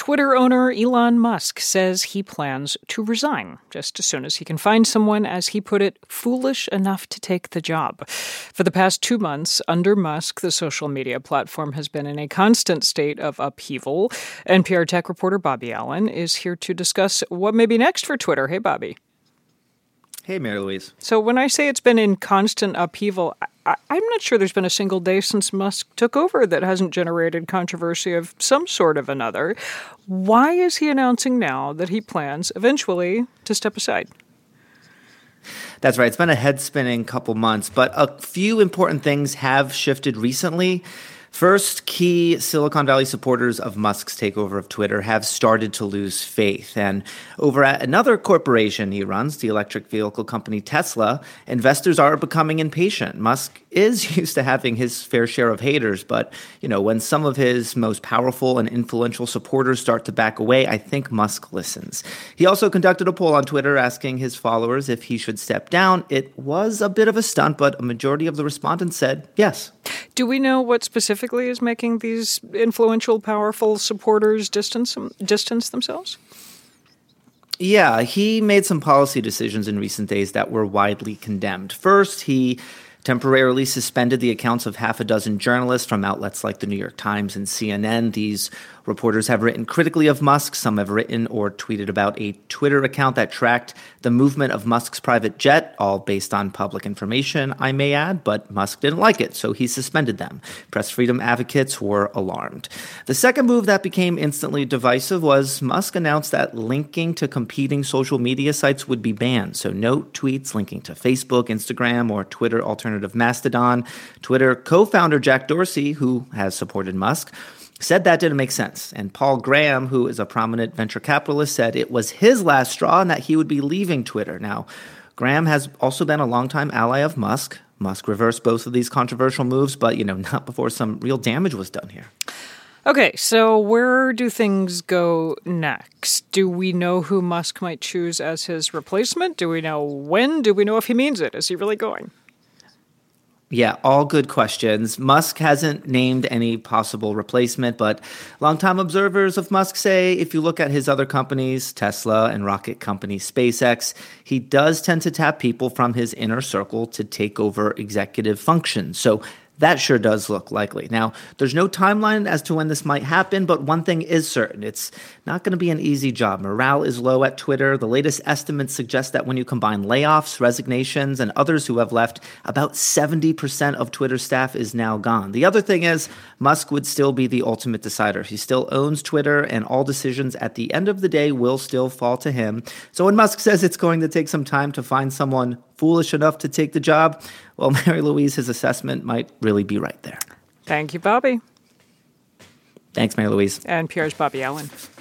Twitter owner Elon Musk says he plans to resign just as soon as he can find someone, as he put it, foolish enough to take the job. For the past 2 months, under Musk, the social media platform has been in a constant state of upheaval. NPR tech reporter Bobby Allen is here to discuss what may be next for Twitter. Hey, Bobby. Hey, Mary Louise. So when I say it's been in constant upheaval, I'm not sure there's been a single day since Musk took over that hasn't generated controversy of some sort of another. Why is he announcing now that he plans eventually to step aside? That's right. It's been a head-spinning couple months, but a few important things have shifted recently. First, key Silicon Valley supporters of Musk's takeover of Twitter have started to lose faith. And over at another corporation he runs, the electric vehicle company Tesla, investors are becoming impatient. Musk is used to having his fair share of haters, but, when some of his most powerful and influential supporters start to back away, I think Musk listens. He also conducted a poll on Twitter asking his followers if he should step down. It was a bit of a stunt, but a majority of the respondents said yes. Do we know what specifically is making these influential, powerful supporters distance themselves? Yeah, he made some policy decisions in recent days that were widely condemned. First, he temporarily suspended the accounts of half a dozen journalists from outlets like the New York Times and CNN. These reporters have written critically of Musk. Some have written or tweeted about a Twitter account that tracked the movement of Musk's private jet, all based on public information, I may add, but Musk didn't like it, so he suspended them. Press freedom advocates were alarmed. The second move that became instantly divisive was Musk announced that linking to competing social media sites would be banned, so no tweets linking to Facebook, Instagram, or Twitter alternative Mastodon. Twitter co-founder Jack Dorsey, who has supported Musk, said that didn't make sense. And Paul Graham, who is a prominent venture capitalist, said it was his last straw and that he would be leaving Twitter. Now, Graham has also been a longtime ally of Musk. Musk reversed both of these controversial moves, but, not before some real damage was done here. Okay, so where do things go next? Do we know who Musk might choose as his replacement? Do we know when? Do we know if he means it? Is he really going? Yeah, all good questions. Musk hasn't named any possible replacement, but longtime observers of Musk say if you look at his other companies, Tesla and rocket company SpaceX, he does tend to tap people from his inner circle to take over executive functions. So that sure does look likely. Now, there's no timeline as to when this might happen, but one thing is certain. It's not going to be an easy job. Morale is low at Twitter. The latest estimates suggest that when you combine layoffs, resignations, and others who have left, about 70% of Twitter staff is now gone. The other thing is Musk would still be the ultimate decider. He still owns Twitter, and all decisions at the end of the day will still fall to him. So when Musk says it's going to take some time to find someone foolish enough to take the job, well, Mary Louise, his assessment might really be right there. Thank you, Bobby. Thanks, Mary Louise. NPR's Bobby Allen.